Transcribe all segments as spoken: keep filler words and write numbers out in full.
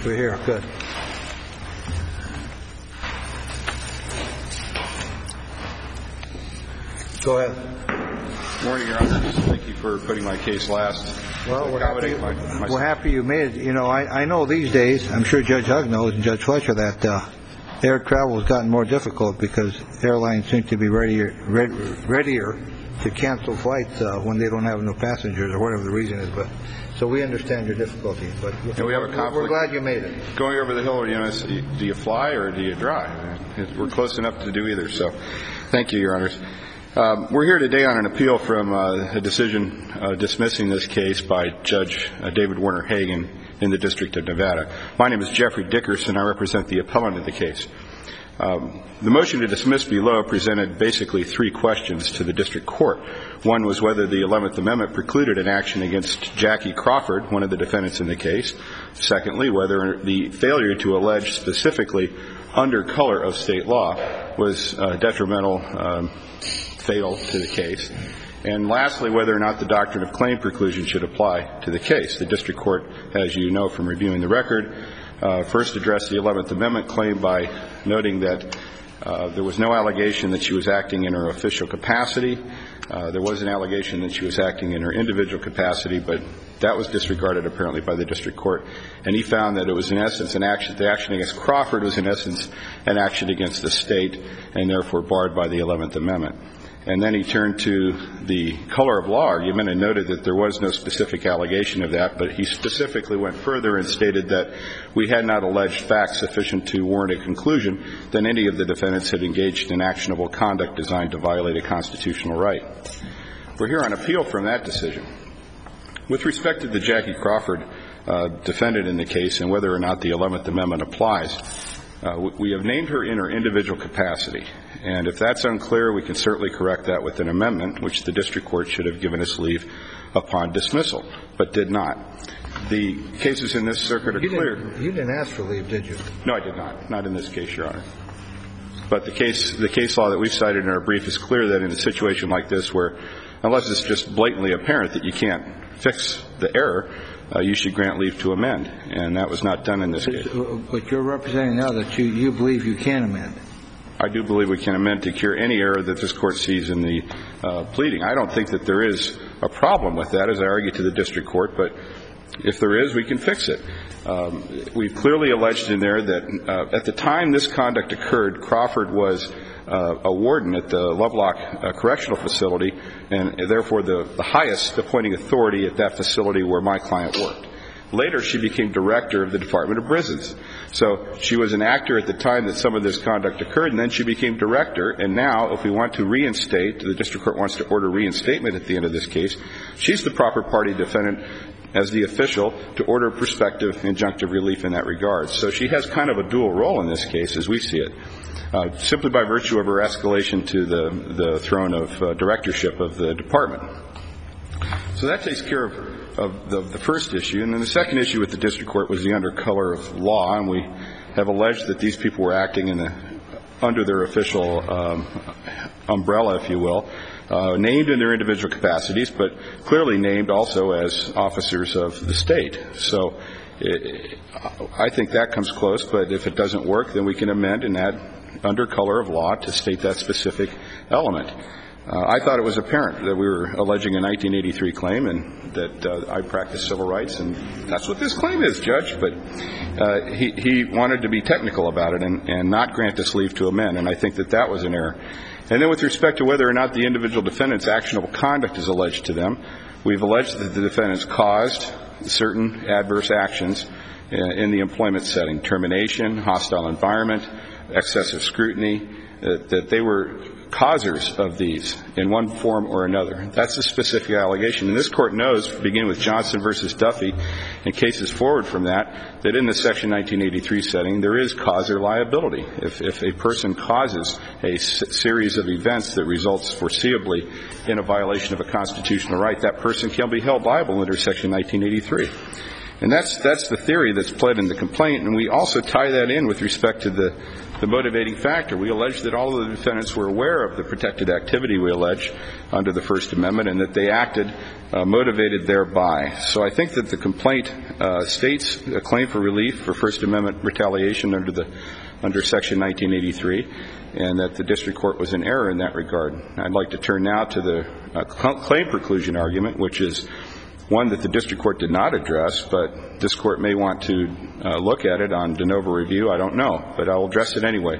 We're here. Good. Go ahead. Good morning, Your Honor. Thank you for putting my case last. Well, we're happy, my, my we're happy you made it. You know, I, I know these days, I'm sure Judge Hugg knows and Judge Fletcher, that uh, air travel has gotten more difficult because airlines seem to be readier, read, readier to cancel flights uh, when they don't have enough passengers or whatever the reason is. But so we understand your difficulty. But and we have a conflict. We're glad you made it. Going over the hill, you know, do you fly or do you drive? We're close enough to do either. So thank you, Your Honors. Um, we're here today on an appeal from uh, a decision uh, dismissing this case by Judge uh, David Warner Hagan in the District of Nevada. My name is Jeffrey Dickerson. I represent the appellant in the case. Um, the motion to dismiss below presented basically three questions to the district court. One was whether the eleventh Amendment precluded an action against Jackie Crawford, one of the defendants in the case. Secondly, whether the failure to allege specifically under color of state law was uh, detrimental, um, fatal to the case. And lastly, whether or not the doctrine of claim preclusion should apply to the case. The district court, as you know from reviewing the record, uh, first addressed the eleventh Amendment claim by noting that uh, there was no allegation that she was acting in her official capacity. Uh, there was an allegation that she was acting in her individual capacity, but that was disregarded apparently by the district court. And he found that it was in essence an action, the action against Crawford was in essence an action against the state and therefore barred by the eleventh Amendment. And then he turned to the color of law argument and noted that there was no specific allegation of that, but he specifically went further and stated that we had not alleged facts sufficient to warrant a conclusion that any of the defendants had engaged in actionable conduct designed to violate a constitutional right. We're here on appeal from that decision. With respect to the Jackie Crawford uh, defendant in the case and whether or not the eleventh Amendment applies, uh, we have named her in her individual capacity. And if that's unclear, we can certainly correct that with an amendment, which the district court should have given us leave upon dismissal, but did not. The cases in this circuit are you clear. Didn't, you didn't ask for leave, did you? No, I did not. Not in this case, Your Honor. But the case, the case law that we've cited in our brief is clear that in a situation like this where, unless it's just blatantly apparent that you can't fix the error, uh, you should grant leave to amend. And that was not done in this case. But you're representing now that you, you believe you can amend. I do believe we can amend to cure any error that this court sees in the uh, pleading. I don't think that there is a problem with that, as I argue to the district court, but if there is, we can fix it. Um, we've clearly alleged in there that uh, at the time this conduct occurred, Crawford was uh, a warden at the Lovelock uh, Correctional Facility, and therefore the, the highest appointing authority at that facility where my client worked. Later, she became director of the Department of Prisons. So she was an actor at the time that some of this conduct occurred, and then she became director. And now, if we want to reinstate, the district court wants to order reinstatement at the end of this case, she's the proper party defendant as the official to order prospective injunctive relief in that regard. So she has kind of a dual role in this case, as we see it, uh, simply by virtue of her escalation to the, the throne of uh, directorship of the department. So that takes care of of the, the first issue. And then the second issue with the district court was the under color of law, and we have alleged that these people were acting in the, under their official um, umbrella, if you will, uh, named in their individual capacities, but clearly named also as officers of the state. So it, I think that comes close, but if it doesn't work, then we can amend and add under color of law to state that specific element. Uh, I thought it was apparent that we were alleging a nineteen eighty-three claim and that uh, I practice civil rights, and that's what this claim is, Judge. But uh, he, he wanted to be technical about it and, and not grant us leave to amend, and I think that that was an error. And then with respect to whether or not the individual defendant's actionable conduct is alleged to them, we've alleged that the defendants caused certain adverse actions in the employment setting, termination, hostile environment, excessive scrutiny, uh, that they were causers of these in one form or another. That's a specific allegation. And this court knows, beginning with Johnson versus Duffy and cases forward from that, that in the Section nineteen eighty-three setting, there is causer liability. If, if a person causes a s- series of events that results foreseeably in a violation of a constitutional right, that person can be held liable under Section nineteen eighty-three. And that's that's the theory that's pled in the complaint, and we also tie that in with respect to the the motivating factor. We allege that all of the defendants were aware of the protected activity we allege under the First Amendment and that they acted uh, motivated thereby. So I think that the complaint uh, states a claim for relief for First Amendment retaliation under the under Section nineteen eighty-three, and that the district court was in error in that regard. I'd like to turn now to the uh, claim preclusion argument, which is one that the district court did not address, but this court may want to uh, look at it on de novo review. I don't know, but I'll address it anyway.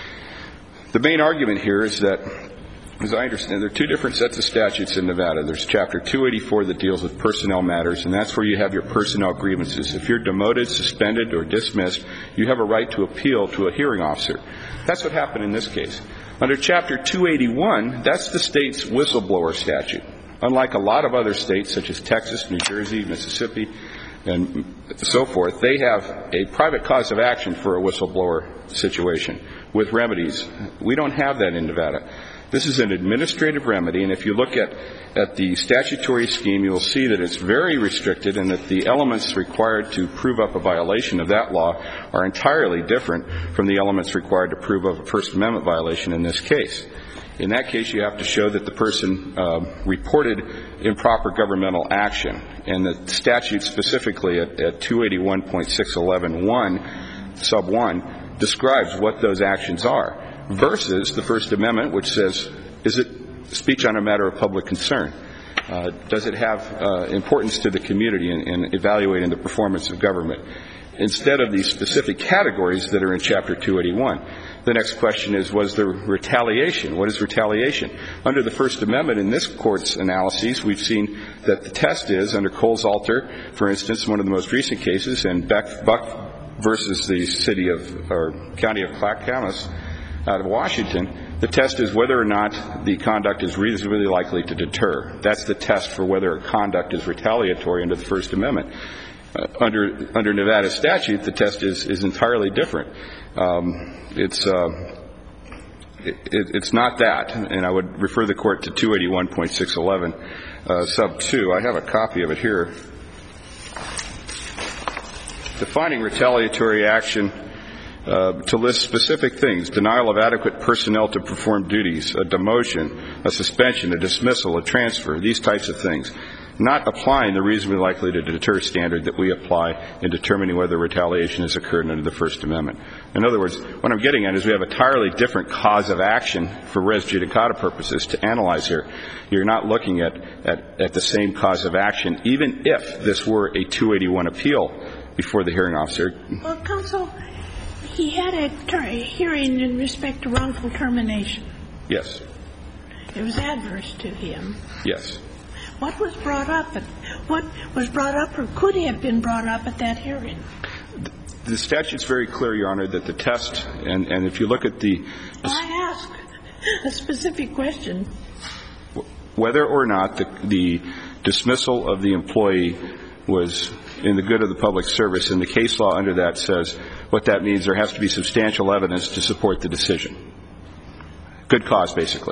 The main argument here is that, as I understand, there are two different sets of statutes in Nevada. There's Chapter two eighty-four that deals with personnel matters, and that's where you have your personnel grievances. If you're demoted, suspended, or dismissed, you have a right to appeal to a hearing officer. That's what happened in this case. Under Chapter two eighty-one, that's the state's whistleblower statute. Unlike a lot of other states, such as Texas, New Jersey, Mississippi, and so forth, they have a private cause of action for a whistleblower situation with remedies. We don't have that in Nevada. This is an administrative remedy, and if you look at, at the statutory scheme, you'll see that it's very restricted and that the elements required to prove up a violation of that law are entirely different from the elements required to prove up a First Amendment violation in this case. In that case, you have to show that the person uh, reported improper governmental action. And the statute specifically at, at two eighty-one point six eleven one, sub one, describes what those actions are, versus the First Amendment, which says, is it speech on a matter of public concern? Uh, does it have uh, importance to the community in, in evaluating the performance of government? Instead of these specific categories that are in Chapter two eighty-one. The next question is, was there retaliation? What is retaliation? Under the First Amendment, in this Court's analyses, we've seen that the test is, under Coles-Alter, for instance, one of the most recent cases, and Beck, Buck versus the city of, or county of Clackamas out of Washington, the test is whether or not the conduct is reasonably likely to deter. That's the test for whether a conduct is retaliatory under the First Amendment. Uh, under under Nevada statute, the test is, is entirely different. Um, it's uh, it, it's not that, and I would refer the court to two eighty-one point six eleven, uh, sub two. I have a copy of it here. Defining retaliatory action uh, to list specific things: denial of adequate personnel to perform duties, a demotion, a suspension, a dismissal, a transfer, these types of things. Not applying the reasonably likely to deter standard that we apply in determining whether retaliation has occurred under the First Amendment. In other words, what I'm getting at is we have a entirely different cause of action for res judicata purposes to analyze here. You're not looking at, at, at the same cause of action, even if this were a two eighty-one appeal before the hearing officer. Well, counsel, he had a, ter- a hearing in respect to wrongful termination. Yes. It was adverse to him. Yes. What was brought up? At, what was brought up or could have been brought up at that hearing? The statute's very clear, Your Honor, that the test, and, and if you look at the... Well, I ask a specific question. Whether or not the, the dismissal of the employee was in the good of the public service, and the case law under that says what that means, there has to be substantial evidence to support the decision. Good cause, basically.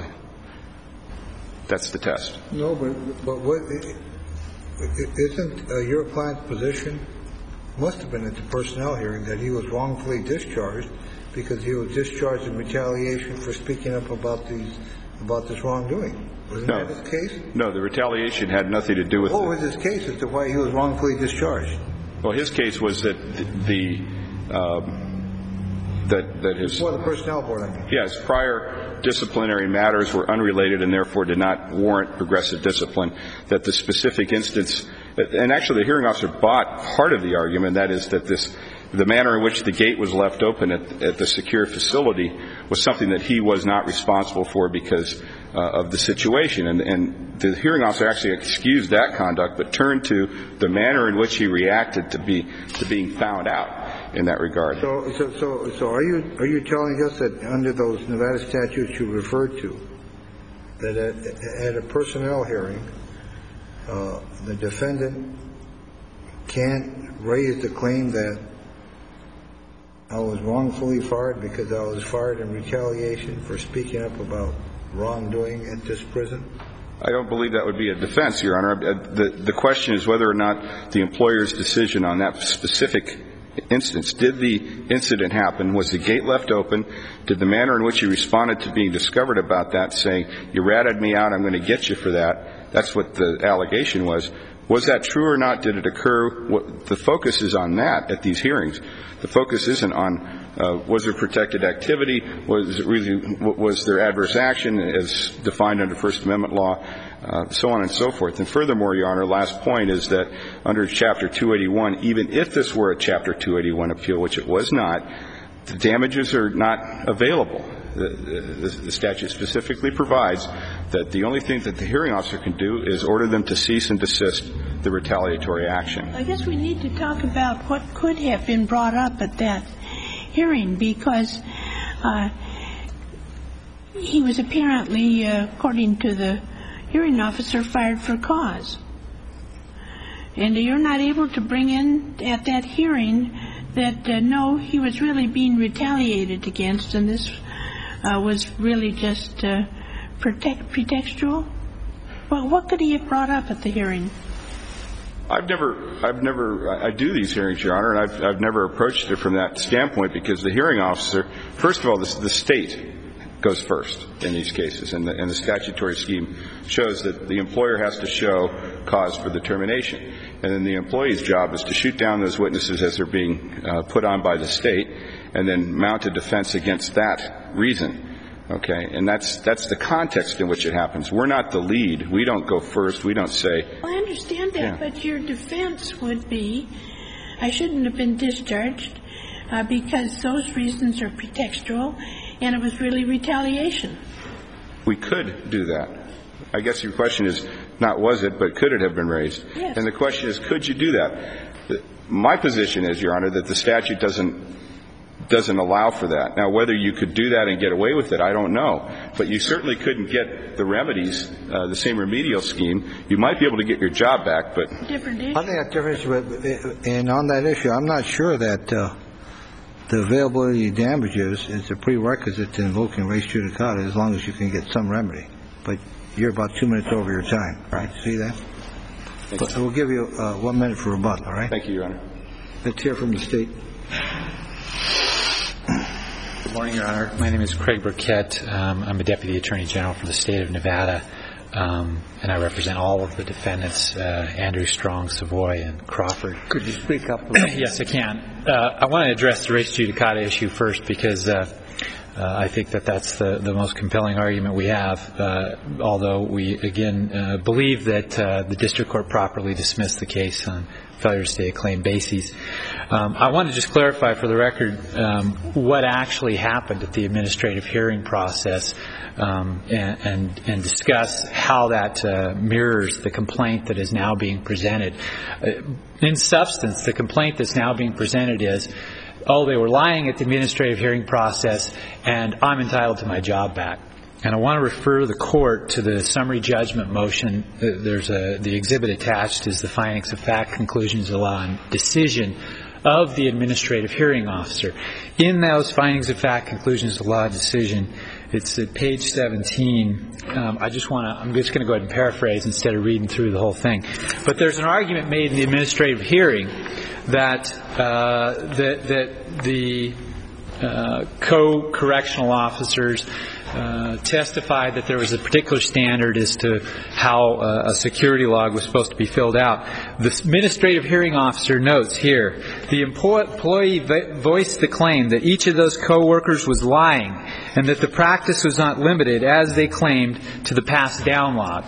That's the test. No, but but what isn't uh, your client's position? Must have been at the personnel hearing that he was wrongfully discharged because he was discharged in retaliation for speaking up about these about this wrongdoing. Wasn't no. that his case? No, the retaliation had nothing to do with. What was his case as to why he was wrongfully discharged? Well, his case was that the. Um, That, that his, Before the personnel board, I mean. Yes, prior disciplinary matters were unrelated and therefore did not warrant progressive discipline. That the specific instance, and actually the hearing officer bought part of the argument, that is that this, the manner in which the gate was left open at, at the secure facility was something that he was not responsible for because uh, of the situation. And, and the hearing officer actually excused that conduct, but turned to the manner in which he reacted to be to being found out in that regard. So, so, so, so are you are you telling us that under those Nevada statutes you referred to, that at, at a personnel hearing, uh, the defendant can't raise the claim that I was wrongfully fired because I was fired in retaliation for speaking up about wrongdoing at this prison? I don't believe that would be a defense, Your Honor. The, the question is whether or not the employer's decision on that specific instance. Did the incident happen? Was the gate left open? Did the manner in which he responded to being discovered about that, saying, you ratted me out, I'm going to get you for that? That's what the allegation was. Was that true or not? Did it occur? What, the focus is on that at these hearings. The focus isn't on uh, was there protected activity? Was it really was there adverse action as defined under First Amendment law? Uh, so on and so forth. And furthermore, Your Honor, last point is that under Chapter two eighty-one, even if this were a Chapter two eighty-one appeal, which it was not, the damages are not available. The, the, the statute specifically provides that the only thing that the hearing officer can do is order them to cease and desist the retaliatory action. I guess we need to talk about what could have been brought up at that hearing, because uh, he was apparently, uh, according to the hearing officer, fired for cause. And you're not able to bring in at that hearing that, uh, no, he was really being retaliated against, and this uh, was really just uh, protect, pretextual? Well, what could he have brought up at the hearing? I've never, I've never, I do these hearings, Your Honor, and I've, I've never approached it from that standpoint, because the hearing officer, first of all, the, the state goes first in these cases, and the, and the statutory scheme shows that the employer has to show cause for the termination, and then the employee's job is to shoot down those witnesses as they're being uh, put on by the state, and then mount a defense against that reason. Okay, and that's that's the context in which it happens. We're not the lead. We don't go first. We don't say. Well, I understand that, yeah. But your defense would be, I shouldn't have been discharged uh, because those reasons are pretextual, and it was really retaliation. We could do that. I guess your question is not was it, but could it have been raised? Yes. And the question is, could you do that? My position is, Your Honor, that the statute doesn't doesn't allow for that. Now, whether you could do that and get away with it, I don't know. But you certainly couldn't get the remedies, uh, the same remedial scheme. You might be able to get your job back, but... Different issue. I think that's different issue. But, and on that issue, I'm not sure that uh, the availability of damages is a prerequisite to invoking res judicata as long as you can get some remedy. But you're about two minutes over your time. Right? See that? Thank but you. We'll give you uh, one minute for rebuttal, all right? Thank you, Your Honor. Let's hear from the state. Good morning, Your Honor. My name is Craig Burkett. Um, I'm a Deputy Attorney General for the state of Nevada, um, and I represent all of the defendants, uh, Andrew Strong, Savoy, and Crawford. Could you speak up a little? Yes, I can. Uh, I want to address the res judicata issue first because uh, uh, I think that that's the, the most compelling argument we have, uh, although we, again, uh, believe that uh, the district court properly dismissed the case on failure to state a claim basis. Um, I want to just clarify for the record um, what actually happened at the administrative hearing process um, and, and, and discuss how that uh, mirrors the complaint that is now being presented. Uh, in substance, the complaint that's now being presented is, oh, they were lying at the administrative hearing process and I'm entitled to my job back. And I want to refer the court to the summary judgment motion. There's a, the exhibit attached is the findings of fact, conclusions of law, and decision of the administrative hearing officer. In those findings of fact, conclusions of law, and decision, it's at page seventeen. Um, I just want to, I'm just going to go ahead and paraphrase instead of reading through the whole thing. But there's an argument made in the administrative hearing that, uh, that, that the uh, co-correctional officers Uh, testified that there was a particular standard as to how uh, a security log was supposed to be filled out. The administrative hearing officer notes here, the employee voiced the claim that each of those co-workers was lying and that the practice was not limited, as they claimed, to the pass down log.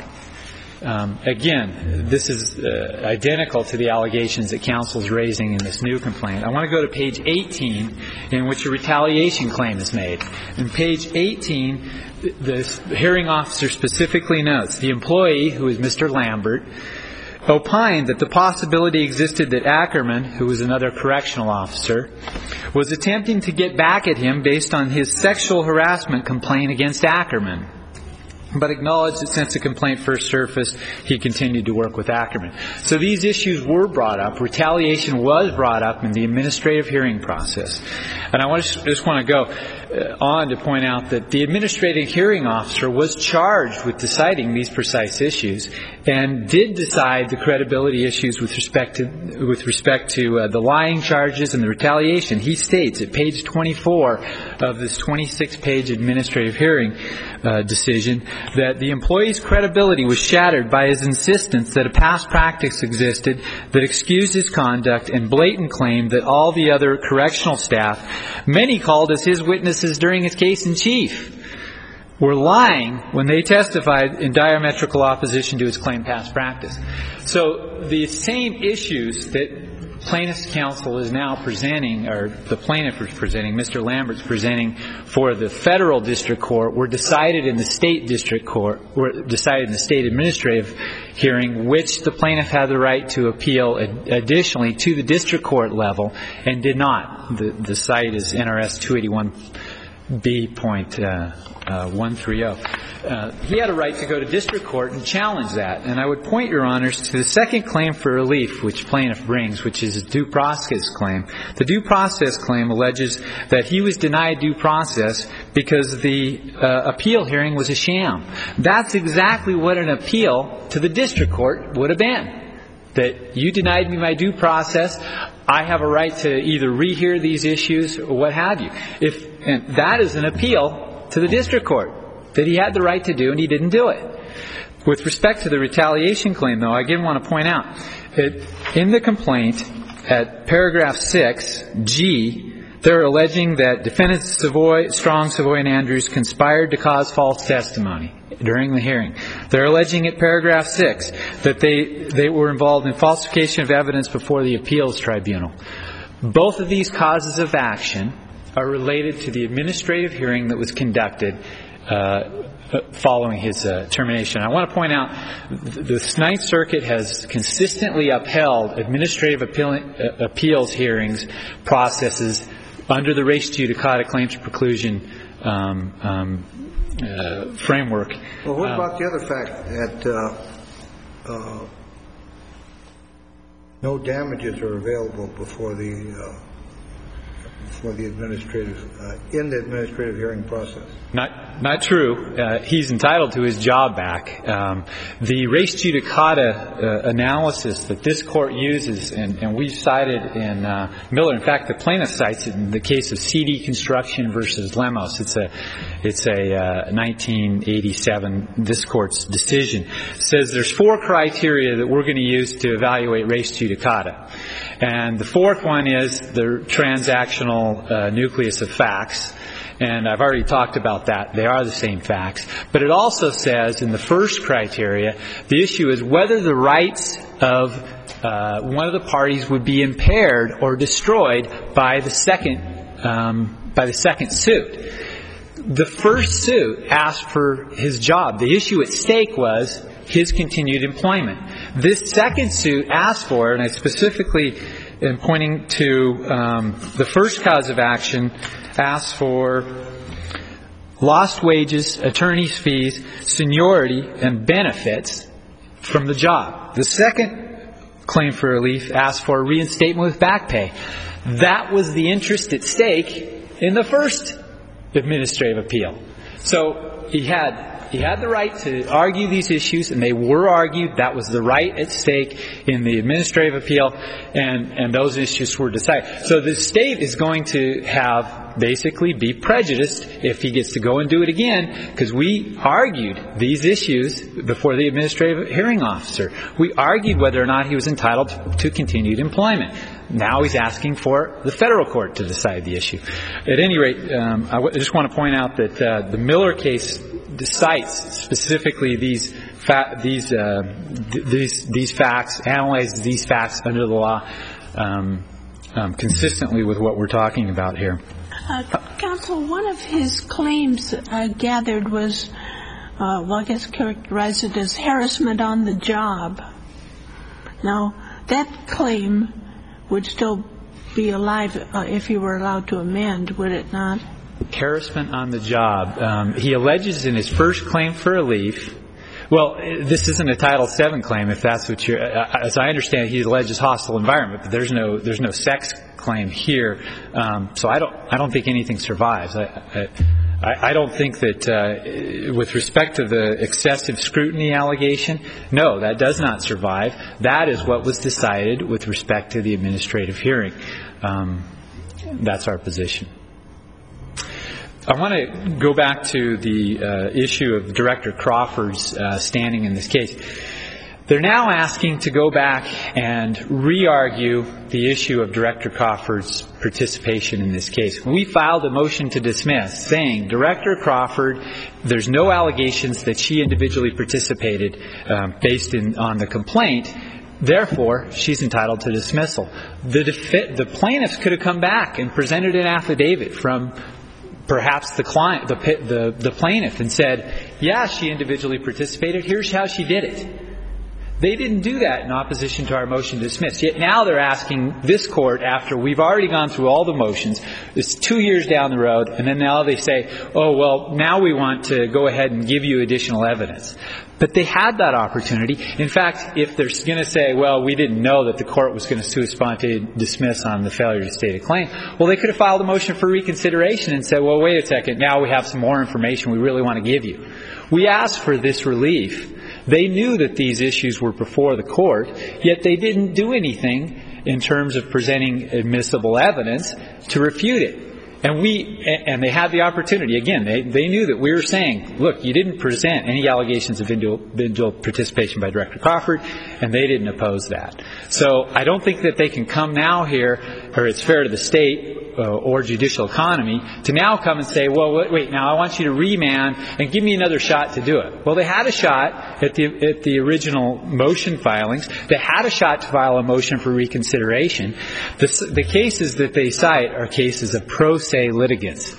Um, again, this is uh, identical to the allegations that counsel is raising in this new complaint. I want to go to page eighteen, in which a retaliation claim is made. In page eighteen, the hearing officer specifically notes, the employee, who is Mister Lambert, opined that the possibility existed that Ackerman, who was another correctional officer, was attempting to get back at him based on his sexual harassment complaint against Ackerman. but acknowledged that since the complaint first surfaced, he continued to work with Ackerman. So these issues were brought up. Retaliation was brought up in the administrative hearing process. And I want to, just want to go on to point out that the administrative hearing officer was charged with deciding these precise issues and did decide the credibility issues with respect to with respect to uh, the lying charges and the retaliation. He states at page twenty-four of this twenty-six page administrative hearing uh, decision that the employee's credibility was shattered by his insistence that a past practice existed that excused his conduct and blatant claim that all the other correctional staff, many called as his witnesses during his case in chief, were lying when they testified in diametrical opposition to his claimed past practice. So the same issues that plaintiff's counsel is now presenting, or the plaintiff is presenting, Mister Lambert's presenting for the federal district court, were decided in the state district court, were decided in the state administrative hearing, which the plaintiff had the right to appeal additionally to the district court level and did not. The, the site is N R S two eighty-one B point one thirty. Uh, he had a right to go to district court and challenge that. And I would point, Your Honors, to the second claim for relief which plaintiff brings, which is a due process claim. The due process claim alleges that he was denied due process because the uh, appeal hearing was a sham. That's exactly what an appeal to the district court would have been. That you denied me my due process, I have a right to either rehear these issues or what have you. If, and that is an appeal to the district court that he had the right to do, and he didn't do it. With respect to the retaliation claim, though, I again want to point out that in the complaint at paragraph six, G, they're alleging that defendants Savoy, Strong, Savoy, and Andrews conspired to cause false testimony during the hearing. They're alleging at paragraph six that they, they were involved in falsification of evidence before the appeals tribunal. Both of these causes of action are related to the administrative hearing that was conducted uh, following his uh, termination. I want to point out the Ninth Circuit has consistently upheld administrative appeal, uh, appeals hearings processes under the res judicata claims preclusion um, um, uh, framework. Well, what um, about the other fact that uh, uh, no damages are available before the uh, for the administrative uh, in the administrative hearing process? Not, not true. Uh, he's entitled to his job back. Um, the res judicata uh, analysis that this court uses, and, and we cited in uh, Miller. In fact, the plaintiff cites it in the case of C D Construction versus Lemos. It's a, it's a uh, nineteen eighty-seven this court's decision. It says there's four criteria that we're going to use to evaluate res judicata. And the fourth one is the transactional uh, nucleus of facts. And I've already talked about that. They are the same facts. But it also says in the first criteria, the issue is whether the rights of uh, one of the parties would be impaired or destroyed by the second um, by the second suit. The first suit asked for his job. The issue at stake was his continued employment. This second suit asked for, and I specifically am pointing to um, the first cause of action, asked for lost wages, attorney's fees, seniority, and benefits from the job. The second claim for relief asked for reinstatement with back pay. That was the interest at stake in the first administrative appeal. So he had he had the right to argue these issues, and they were argued. That was the right at stake in the administrative appeal, and, and those issues were decided. So the state is going to have basically be prejudiced if he gets to go and do it again, because we argued these issues before the administrative hearing officer. We argued whether or not he was entitled to continued employment. Now he's asking for the federal court to decide the issue. At any rate, um, I w- just want to point out that uh, the Miller case cites specifically these fa- these uh, th- these these facts, analyzes these facts under the law um, um, consistently with what we're talking about here. Uh, counsel, one of his claims uh, gathered was, uh, well, I guess characterized it as harassment on the job. Now, that claim would still be alive uh, if you were allowed to amend, would it not? Harassment on the job. Um, he alleges in his first claim for relief. Well, this isn't a Title seven claim, if that's what you're. As I understand, he alleges hostile environment, but there's no there's no sex claim here. Um, so I don't I don't think anything survives. I I, I don't think that uh, with respect to the excessive scrutiny allegation, no, that does not survive. That is what was decided with respect to the administrative hearing. Um, that's our position. I want to go back to the uh, issue of Director Crawford's uh, standing in this case. They're now asking to go back and re-argue the issue of Director Crawford's participation in this case. We filed a motion to dismiss saying, Director Crawford, there's no allegations that she individually participated um, based in, on the complaint. Therefore, she's entitled to dismissal. The, defi- the plaintiffs could have come back and presented an affidavit from perhaps the client, the, the, the plaintiff, and said, yeah, she individually participated. Here's how she did it. They didn't do that in opposition to our motion to dismiss. Yet now they're asking this court, after we've already gone through all the motions, it's two years down the road, and then now they say, oh, well, now we want to go ahead and give you additional evidence. But they had that opportunity. In fact, if they're going to say, well, we didn't know that the court was going to sua sponte dismiss on the failure to state a claim, well, they could have filed a motion for reconsideration and said, well, wait a second, now we have some more information we really want to give you. We asked for this relief. They knew that these issues were before the court, yet they didn't do anything in terms of presenting admissible evidence to refute it. And we, and they had the opportunity. Again, they, they knew that we were saying, look, you didn't present any allegations of individual participation by Director Crawford, and they didn't oppose that. So I don't think that they can come now here, or it's fair to the state uh, or judicial economy, to now come and say, well, wait, wait, now I want you to remand and give me another shot to do it. Well, they had a shot at the at the original motion filings. They had a shot to file a motion for reconsideration. The, the cases that they cite are cases of pro se litigants,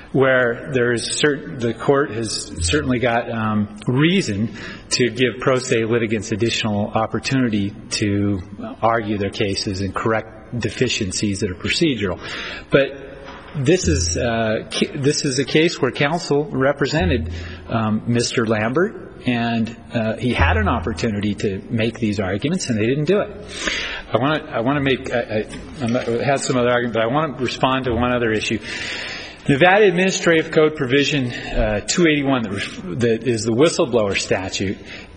where there is certain, the court has certainly got um, reason to give pro se litigants additional opportunity to argue their cases and correct deficiencies that are procedural. But this is uh, this is a case where counsel represented um, Mister Lambert, and uh, he had an opportunity to make these arguments, and they didn't do it. I want to I want to make I, I, I had some other argument, but I want to respond to one other issue. Nevada Administrative Code Provision uh, two eighty-one, that, that is the whistleblower statute.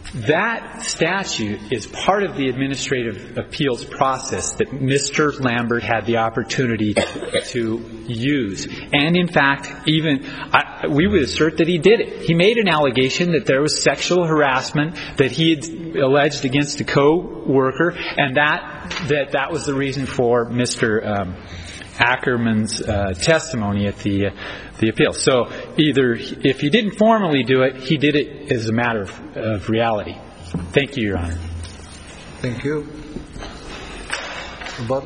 That statute is part of the administrative appeals process that Mister Lambert had the opportunity to use. And in fact, even I, we would assert that he did it. He made an allegation that there was sexual harassment that he had alleged against a co-worker, and that that, that was the reason for Mister Um, Ackerman's uh, testimony at the uh, the appeal. So either if he didn't formally do it, he did it as a matter of, of reality. Thank you, Your Honor. Thank you. Bob?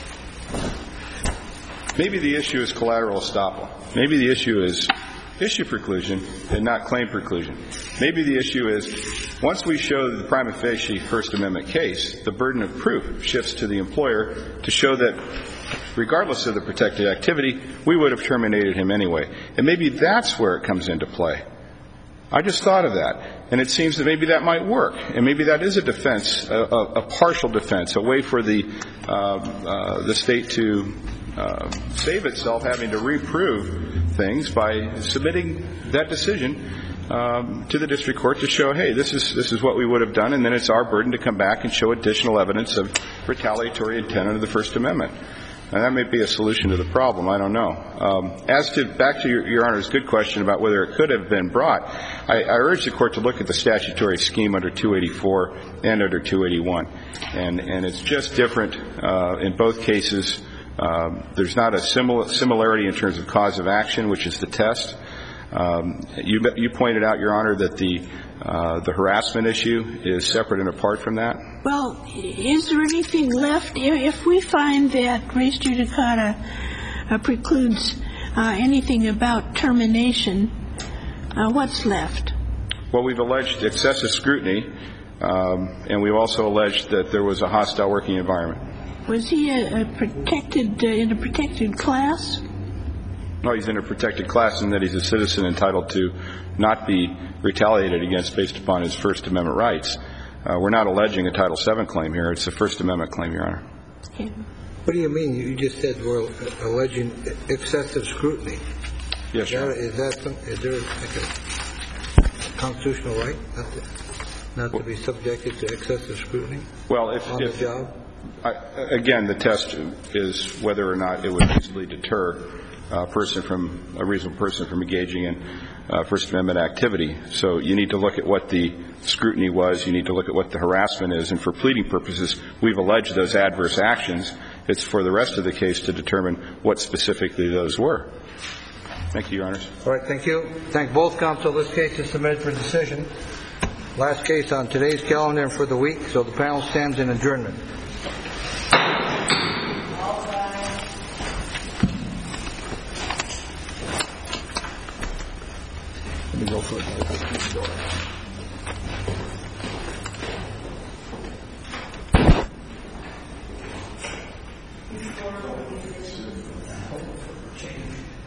Maybe the issue is collateral estoppel. Maybe the issue is issue preclusion and not claim preclusion. Maybe the issue is once we show the prima facie First Amendment case, the burden of proof shifts to the employer to show that regardless of the protected activity, we would have terminated him anyway. And maybe that's where it comes into play. I just thought of that. And it seems that maybe that might work. And maybe that is a defense, a, a, a partial defense, a way for the, uh, uh, the state to uh, save itself having to reprove things by submitting that decision um, to the district court to show, hey, this is this is what we would have done, and then it's our burden to come back and show additional evidence of retaliatory intent under the First Amendment. And that may be a solution to the problem. I don't know. Um, as to back to your, your Honor's good question about whether it could have been brought, I, I urge the court to look at the statutory scheme under two eighty-four and under two eighty-one, and and it's just different uh, in both cases. Um, there's not a simil- similarity in terms of cause of action, which is the test. Um, you, you pointed out, Your Honor, that the uh, the harassment issue is separate and apart from that. Well, is there anything left? If we find that res judicata uh, precludes uh, anything about termination, uh, what's left? Well, we've alleged excessive scrutiny, um, and we've also alleged that there was a hostile working environment. Was he a, a protected uh, in a protected class? No, he's in a protected class in that he's a citizen entitled to not be retaliated against based upon his First Amendment rights. Uh, we're not alleging a Title seven claim here. It's a First Amendment claim, Your Honor. Okay. What do you mean? You just said we're alleging excessive scrutiny. Yes, Your Honor. Is that some, is there like a constitutional right not to, not to be subjected to excessive scrutiny? Well, if, on if the job? I, again, the test is whether or not it would easily deter a person from a reasonable person from engaging in uh, First Amendment activity. So you need to look at what the scrutiny was. You need to look at what the harassment is. And for pleading purposes, we've alleged those adverse actions. It's for the rest of the case to determine what specifically those were. Thank you, Your Honors. All right, thank you. Thank both counsel. This case is submitted for decision. Last case on today's calendar for the week, so the panel stands in adjournment. Let me go for it.